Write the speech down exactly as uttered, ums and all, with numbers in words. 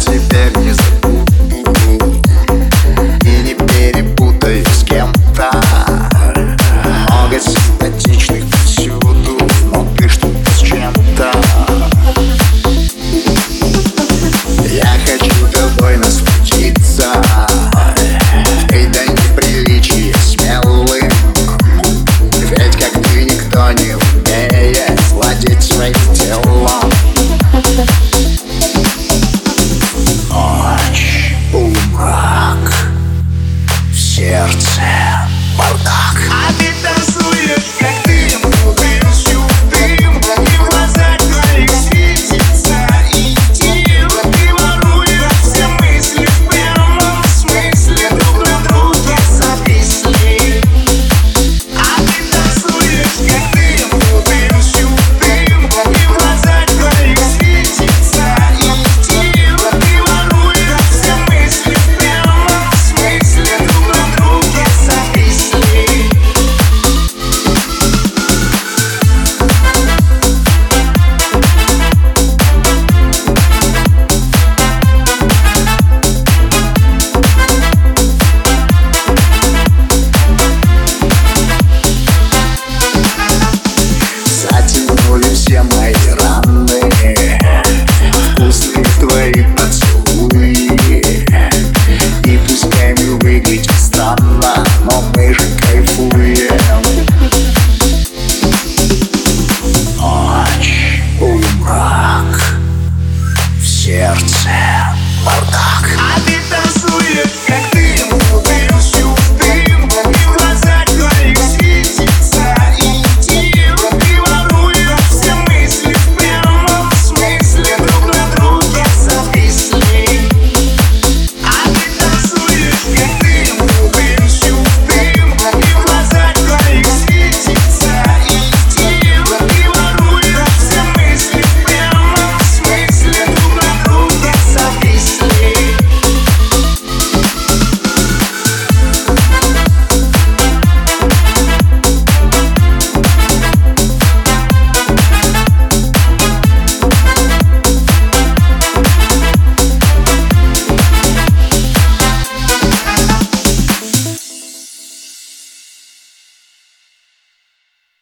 теперь не забуду и не перепутаю с кем-то. Много симпатичных повсюду, но ты что-то с чем-то. Я хочу тобой насладиться, и до неприличия смелым, ведь как ты никто не умеет владеть своим телом. Ночь, полумрак, в сердце бардак. А ты танцуешь, как дым, дым, щуп, дым, и в глазах твоих светится интим. Ты воруешь все мысли в прямом смысле, друг на друге зависли. А ты танцуешь, как дым, дым, щуп, дым, и в глазах твоих светится интим. Ты воруешь все мысли в прямом смысле, друг на друге зависли. Затянули все мои раны, вкусные твои поцелуи. И пускай мы выглядим странно, но мы же кайфуем. Ночь, полумрак, в сердце